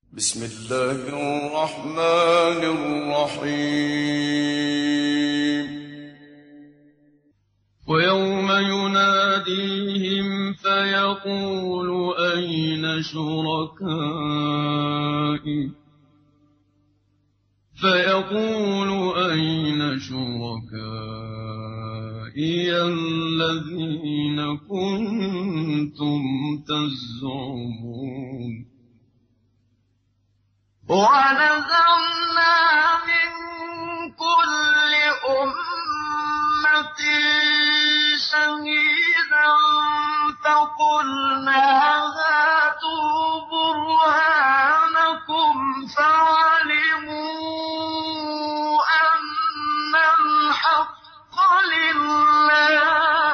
بسم الله الرحمن الرحيم. ويوم يناديهم فيقول أين شركائي الذين كنتم تزعمون ونزعنا من كل أمة شهيدا فقلنا هاتوا برهانكم فعلموا أن الحق لله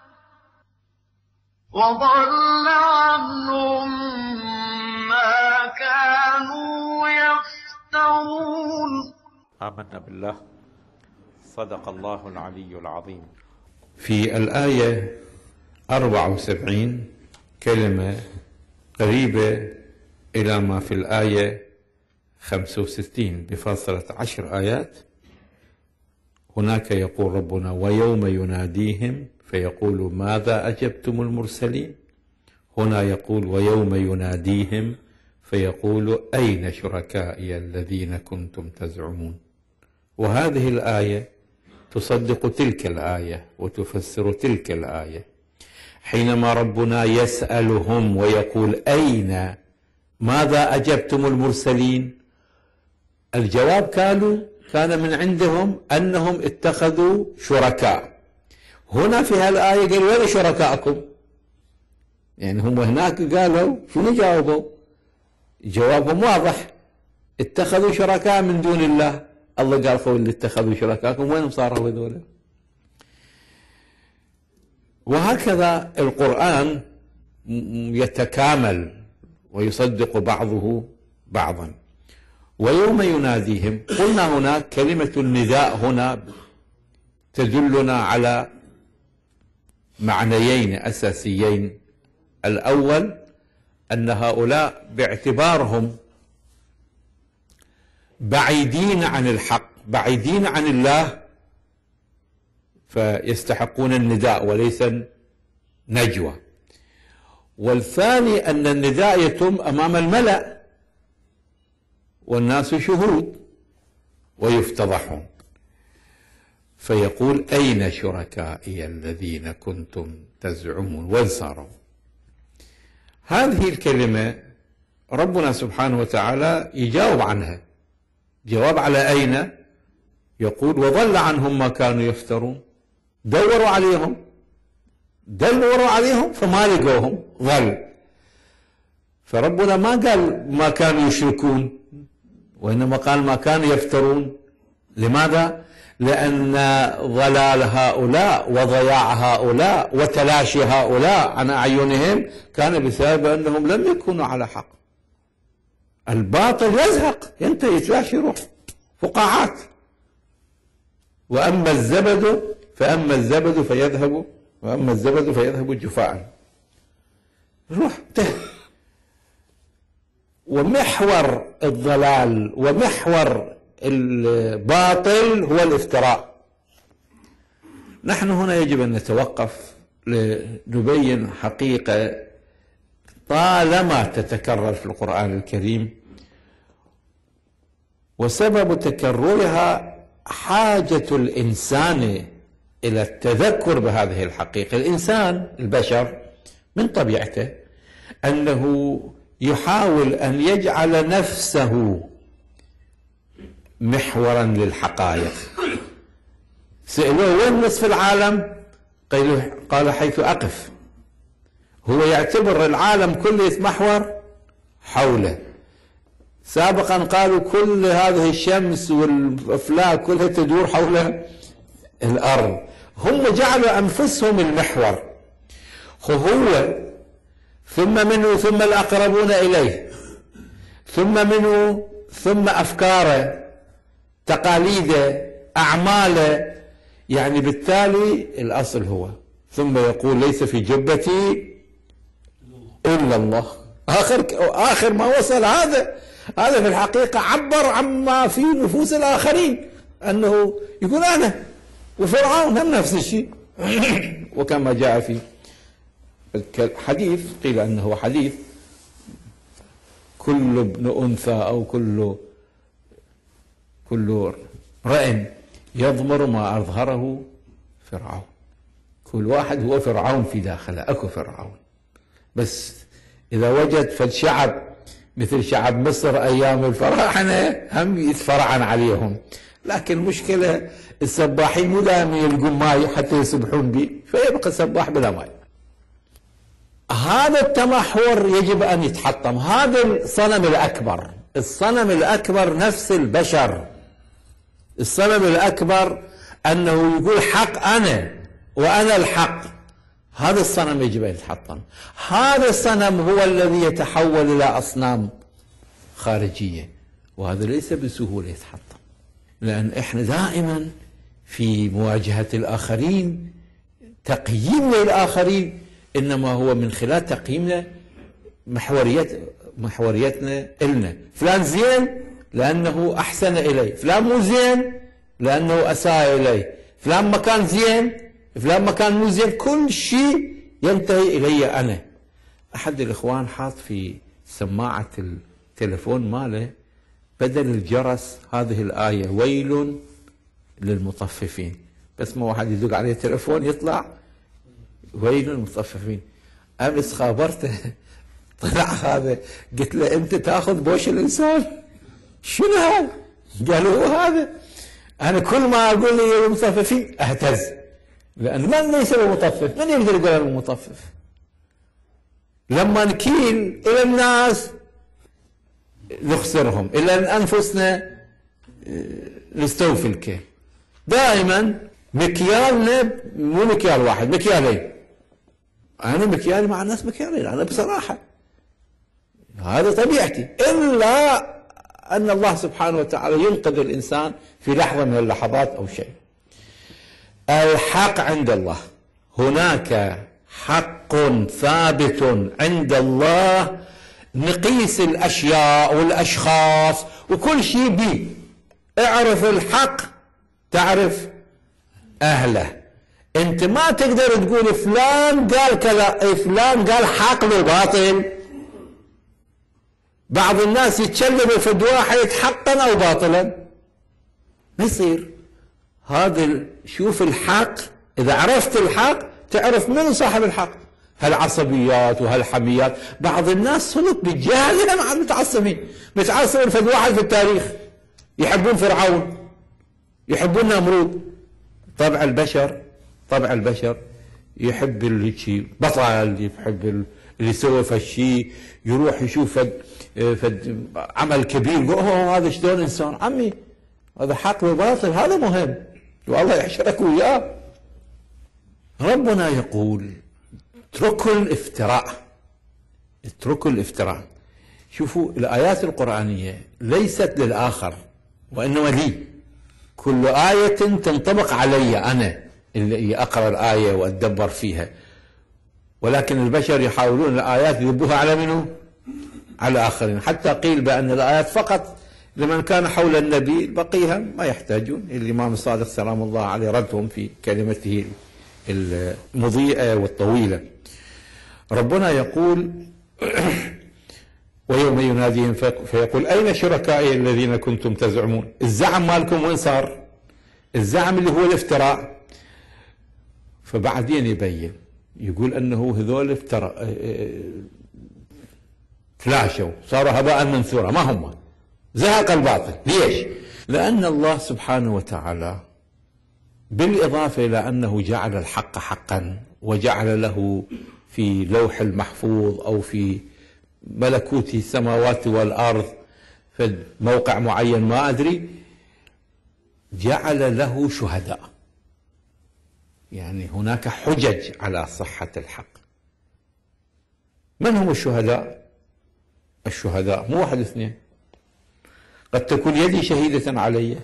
وضل عنهم ما كانوا يفترون. آمنا بالله. صدق الله العلي العظيم. في الآية 74 كلمة قريبة إلى ما في الآية 65 بفاصلة 10 آيات. هناك يقول ربنا ويوم يناديهم فيقول ماذا أجبتم المرسلين. هنا يقول ويوم يناديهم فيقول أين شركائي الذين كنتم تزعمون. وهذه الآية تصدق تلك الآية وتفسر تلك الآية. حينما ربنا يسألهم ويقول أين ماذا أجبتم المرسلين، الجواب كان من عندهم أنهم اتخذوا شركاء. هنا في هالآية قال وين شركائكم؟ يعني هم هناك قالوا شنو جاوبوا؟ جوابهم واضح، اتخذوا شركاء من دون الله. الله قال اللي اتخذوا شركاءكم وين صاروا هذول؟ وهكذا القرآن يتكامل ويصدق بعضه بعضا. ويوم يناديهم، قلنا هناك كلمة النداء هنا تدلنا على معنيين أساسيين. الأول أن هؤلاء باعتبارهم بعيدين عن الحق بعيدين عن الله فيستحقون النداء وليس نجوى. والثاني أن النداء يتم أمام الملأ والناس شهود ويفتضحون. فيقول أين شركائي الذين كنتم تزعمون وين صاروا؟ هذه الكلمة ربنا سبحانه وتعالى يجاوب عنها. جواب على أين؟ يقول وضل عنهم ما كانوا يفترون. دوروا عليهم فما لقوهم، ضل. فربنا ما قال ما كانوا يشركون وإنما قال ما كانوا يفترون. لماذا؟ لأن ضلال هؤلاء وضياع هؤلاء وتلاشي هؤلاء عن أعينهم كان بسبب أنهم لم يكونوا على حق. الباطل يزهق ينتهي يتلاشي يروح فقاعات. وأما الزبد فيذهب جفاء، روح انتهى. ومحور الضلال ومحور الباطل هو الافتراء. نحن هنا يجب أن نتوقف لنبين حقيقة طالما تتكرر في القرآن الكريم، وسبب تكررها حاجة الإنسان إلى التذكر بهذه الحقيقة. الإنسان البشر من طبيعته أنه يحاول أن يجعل نفسه محورا للحقائق. سألوه وين نصف العالم؟ قال حيث أقف. هو يعتبر العالم كله محور حوله. سابقا قالوا كل هذه الشمس والأفلاك كلها تدور حول الأرض. هم جعلوا أنفسهم المحور. هو ثم منه ثم الأقربون إليه ثم منه ثم أفكاره تقاليده أعماله. يعني بالتالي الأصل هو. ثم يقول ليس في جبتي إلا الله. آخر ما وصل هذا هذا في الحقيقة عبر عما في نفوس الآخرين، أنه يقول أنا، وفرعون هم نفس الشيء. وكما جاء في الحديث، قيل أنه حديث: كل ابن أنثى أو كل رأن يضمر ما أظهره فرعون. كل واحد هو فرعون في داخله، أكو فرعون، بس إذا وجد فالشعب مثل شعب مصر أيام الفراعنة هم يتفرعن عليهم. لكن المشكلة السباحين مو دائما يلقون ماء حتى يسبحون به، فيبقى السباح بلا ماء. هذا التمحور يجب أن يتحطم. هذا الصنم الأكبر، الصنم الأكبر نفس البشر. الصنم الأكبر أنه يقول حق أنا وأنا الحق. هذا الصنم يجب أن يتحطم. هذا الصنم هو الذي يتحول إلى أصنام خارجية، وهذا ليس بسهولة يتحطم، لأن إحنا دائما في مواجهة الآخرين تقييمنا للآخرين إنما هو من خلال تقييمنا محوريتنا إلنا. فلان زين لأنه أحسن إلي، فلان مو زين لأنه أساء إلي، فلان مكان زين، فلان مكان مو زين، كل شيء ينتهي إلي أنا. أحد الإخوان حاط في سماعة التلفون ماله بدل الجرس هذه الآية: ويل للمطففين. بس ما واحد يدق عليه التلفون يطلع ويل للمطففين. أمس خابرته طلع هذا، قلت له: أنت تأخذ بوش الإنسان؟ شنو هذا؟ قالوا: هو هذا. أنا كل ما أقول لي المطففين أهتز، لأن من ليس بمطفف؟ من يقدر يقول أنا المطفف؟ لما نكيل إلى الناس نخسرهم، إلى أنفسنا نستوفي الكيل. دائما مكيالنا مو مكيال واحد، مكيالين. أنا مكيالي مع الناس مكيالين، أنا بصراحة هذا طبيعتي، إلا أن الله سبحانه وتعالى ينقذ الإنسان في لحظة من اللحظات أو شيء. الحق عند الله، هناك حق ثابت عند الله، نقيس الأشياء والأشخاص وكل شيء به. اعرف الحق تعرف أهله. أنت ما تقدر تقول فلان قال كذا، فلان قال حق وباطل. بعض الناس يتكلم في واحد حقا أو باطلا، ما يصير. هذا شوف الحق، إذا عرفت الحق تعرف من صاحب الحق. هالعصبيات وهالحميات، بعض الناس صدق بالجهل مع المتعصبين، متعصبين في واحد في التاريخ، يحبون فرعون، يحبون نمرود. طبع البشر يحب اللي بطل، يحب اللي سوى فالشيء، يروح يشوف فد عمل كبير، يقول هذا شلون انسان. عمي هذا حق وباطل، هذا مهم، والله يحشرك وياه. ربنا يقول: اتركوا الافتراء. شوفوا الآيات القرآنية ليست للآخر وإنما لي. كل آية تنطبق علي أنا اللي أقرأ الآية وأتدبر فيها، ولكن البشر يحاولون الآيات يذبوها على منه؟ على الآخرين. حتى قيل بأن الآيات فقط لمن كان حول النبي، بقيها ما يحتاجون. الإمام الصادق سلام الله عليه ردهم في كلمته المضيئة والطويلة. ربنا يقول: ويوم يناديهم فيقول: أين شركائي الذين كنتم تزعمون؟ الزعم مالكم وين صار؟ الزعم اللي هو الافتراء. فبعدين يبين، يقول أنه هذول فلاشوا، صاروا هباء منثورا، ما هم، زهق الباطل. ليش؟ لأن الله سبحانه وتعالى بالإضافة إلى أنه جعل الحق حقا وجعل له في لوح المحفوظ أو في ملكوت السماوات والأرض في موقع معين ما أدري، جعل له شهداء. يعني هناك حجج على صحة الحق. من هم الشهداء؟ الشهداء مو واحد اثنين، قد تكون يدي شهيدة علي،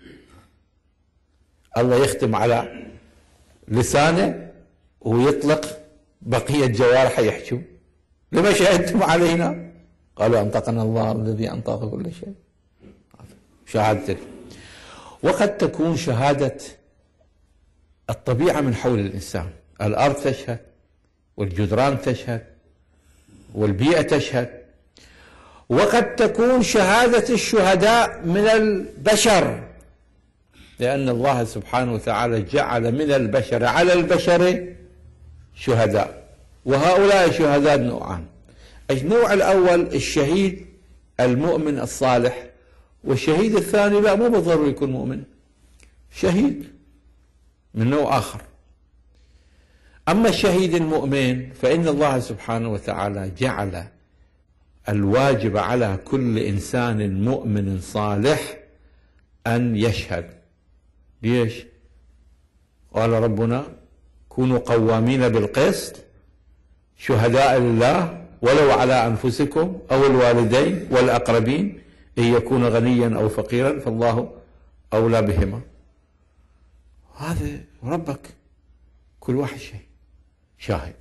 الله يختم على لسانه ويطلق بقية جوارحه يحجون: لما شهدتم علينا؟ قالوا أنطقنا الله الذي أنطق كل شيء. شهادة. وقد تكون شهادة الطبيعة من حول الإنسان، الأرض تشهد، والجدران تشهد، والبيئة تشهد. وقد تكون شهادة الشهداء من البشر، لأن الله سبحانه وتعالى جعل من البشر على البشر شهداء، وهؤلاء الشهداء نوعان. النوع الأول الشهيد المؤمن الصالح، والشهيد الثاني لا، مو بالضروري يكون مؤمن، شهيد من نوع آخر. أما الشهيد المؤمن فإن الله سبحانه وتعالى جعل الواجب على كل إنسان مؤمن صالح أن يشهد. ليش؟ قال ربنا كونوا قوامين بالقسط شهداء لله ولو على أنفسكم أو الوالدين والأقربين إن يكون غنيا أو فقيرا فالله أولى بهما. هذا ربك كل واحد شيء شاهد.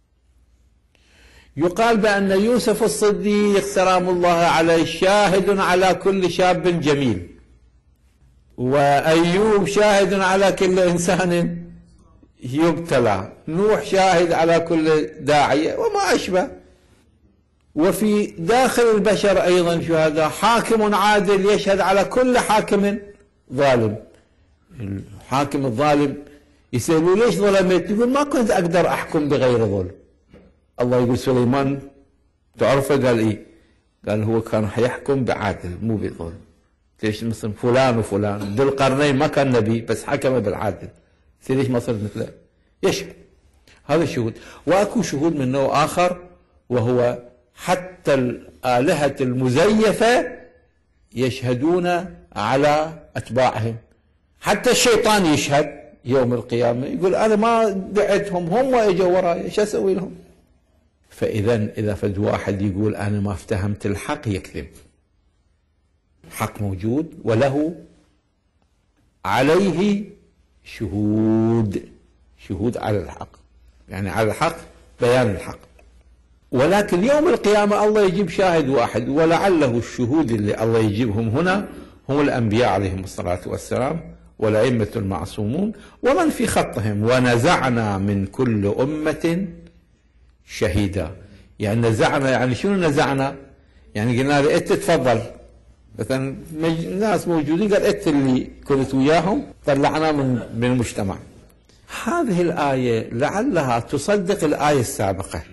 يقال بأن يوسف الصديق سلام الله عليه شاهد على كل شاب جميل، وأيوب شاهد على كل إنسان يبتلى، نوح شاهد على كل داعية وما أشبه. وفي داخل البشر أيضا شهداء، حاكم عادل يشهد على كل حاكم ظالم. الحاكم الظالم يسألوا ليش ظلمت؟ يقول ما كنت أقدر أحكم بغير ظلم. الله يقول سليمان تعرفه؟ قال إيه؟ قال هو كان حيحكم بعدل مو بظلم. ليش مثل فلان وفلان؟ ذو القرنين ما كان نبي بس حكم بالعدل، ليش ما صرت مثله؟ يشهد. هذا الشهود. واكو شهود من نوع آخر، وهو حتى الآلهة المزيفة يشهدون على أتباعهم. حتى الشيطان يشهد يوم القيامة، يقول أنا ما دعيتهم، هم اجوا وراي، ايش اسوي لهم؟ فإذا فد واحد يقول أنا ما افتهمت الحق يكذب. حق موجود وله عليه شهود على الحق، يعني على الحق بيان الحق. ولكن يوم القيامة الله يجيب شاهد واحد، ولعله الشهود اللي الله يجيبهم هنا هم الأنبياء عليهم الصلاة والسلام والأئمة المعصومون ومن في خطهم. ونزعنا من كل أمة شهيدا. يعني نزعنا، يعني شنو نزعنا؟ يعني قلنا له انت تفضل، مثلا ناس موجودين قال انت اللي كنت وياهم طلعنا من المجتمع. هذه الآية لعلها تصدق الآية السابقة.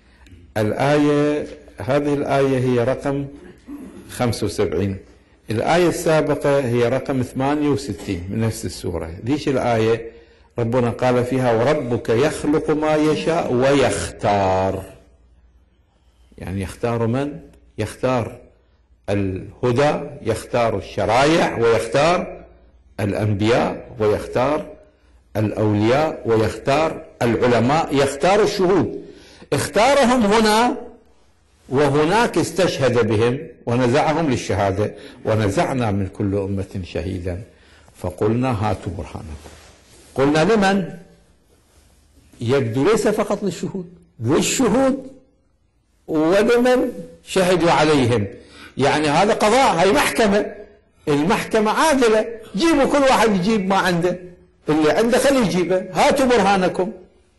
هذه الآية هي رقم 75. الآية السابقة هي رقم 68 من نفس السورة. ليش الآية ربنا قال فيها وربك يخلق ما يشاء ويختار؟ يعني يختار من؟ يختار الهدى، يختار الشرائع، ويختار الأنبياء، ويختار الأولياء، ويختار العلماء، يختار الشهود. اختارهم هنا وهناك استشهد بهم ونزعهم للشهادة. ونزعنا من كل أمة شهيدا فقلنا هاتوا برهانكم. قلنا لمن؟ يبدو ليس فقط للشهود ولمن شهدوا عليهم. يعني هذا قضاء، هاي محكمة، المحكمة عادلة، جيبوا كل واحد يجيب ما عنده، اللي عنده خليه يجيبه، هاتوا برهانكم.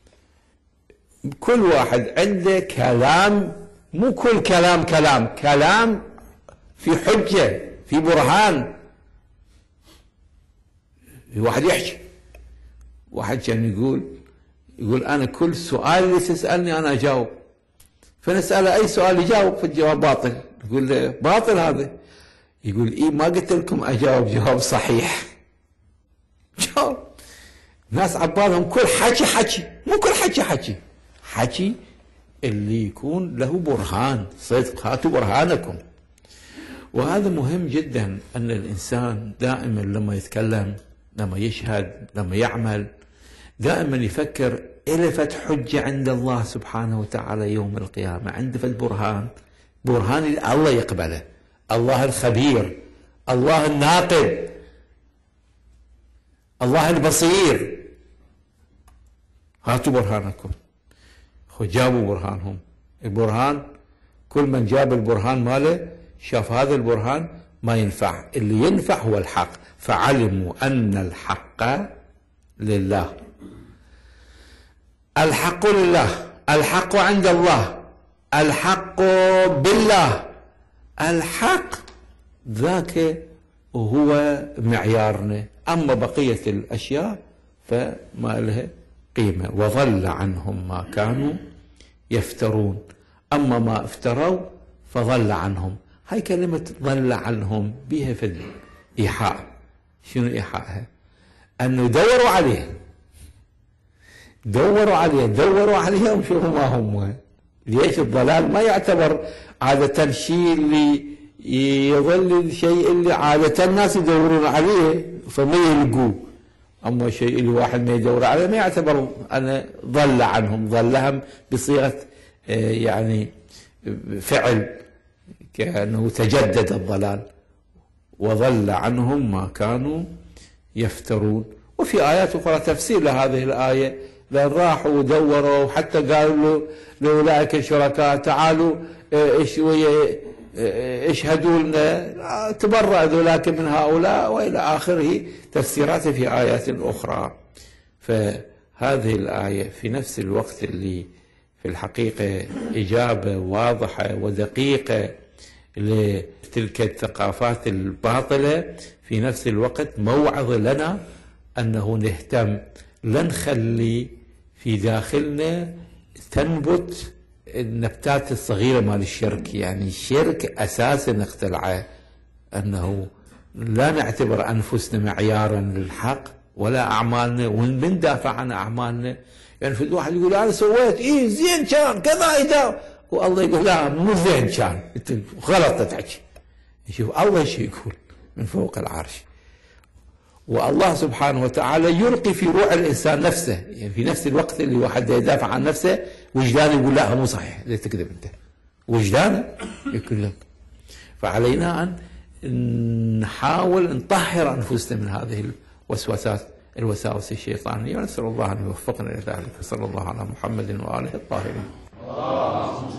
كل واحد عنده كلام، مو كل كلام في حجة، في برهان. واحد يحكي، واحد كان يقول أنا كل سؤال اللي تسألني أنا أجاوب، فنسأله أي سؤال يجاوب فالجواب باطل. يقول له باطل هذا؟ يقول إيه ما قلت لكم أجاوب جواب صحيح. جاوب. ناس عبالهم كل حكي، مو كل حكي اللي يكون له برهان صدق. هاتوا برهانكم. وهذا مهم جدا، أن الإنسان دائما لما يتكلم، لما يشهد، لما يعمل، دائما يفكر إلى فت حجة عند الله سبحانه وتعالى يوم القيامة، عنده فت برهان الله يقبله، الله الخبير، الله الناقد، الله البصير. هاتوا برهانكم. جابوا برهانهم. البرهان كل من جاب البرهان ماله شاف هذا البرهان ما ينفع، اللي ينفع هو الحق، فعلموا أن الحق لله. الحق لله، الحق عند الله، الحق بالله، الحق ذاك هو معيارنا، أما بقية الأشياء فما لها قيمة. وضل عنهم ما كانوا يفترون، أما ما افتروا فضل عنهم. هاي كلمة ضل عنهم بها في الإيحاء. شنو إيحاءها؟ أنه دوروا عليه، دوروا عليه وشوفوا ما هم. ليش الضلال ما يعتبر عادة شيء اللي يظل الشيء اللي عادة الناس يدورون عليه فما يلقوه، أما الشيء اللي واحد ما يدور عليه ما يعتبر أنا ضل عنهم. ضلهم بصيغة يعني فعل، كأنه تجدد الضلال. وضل عنهم ما كانوا يفترون. وفي آيات أخرى تفسير لهذه الآية، لأن راحوا ودوروا حتى قالوا لأولئك الشركاء تعالوا اشهدوا لنا، تبرأ ذولاك من هؤلاء، وإلى آخره تفسيرات في آيات أخرى. فهذه الآية في نفس الوقت اللي في الحقيقة إجابة واضحة ودقيقة لتلك الثقافات الباطلة، في نفس الوقت موعظة لنا أنه نهتم، لا نخلي في داخلنا تنبت النبتات الصغيرة مال الشرك. يعني الشرك أساسا اختلعه، أنه لا نعتبر أنفسنا معيارا للحق ولا أعمالنا، وندافع عن أعمالنا. يعني في الواحد يقول أنا سويت زين كان كذا إذا، والله يقول لا مو زين كان، أنت غلط تحكي. شوف الله شيء يقول من فوق العرش، والله سبحانه وتعالى يلقي في روح الإنسان نفسه. يعني في نفس الوقت اللي واحد يدافع عن نفسه وجدانه يقول لا مو صحيح، ليه تكذب أنت؟ وجدانه يقول لك. فعلينا أن نحاول نطهر أنفسنا من هذه الوساوس الشيطانية، ونسأل الله أن يوفقنا إلى ذلك. صلى الله على محمد وآله الطاهرين.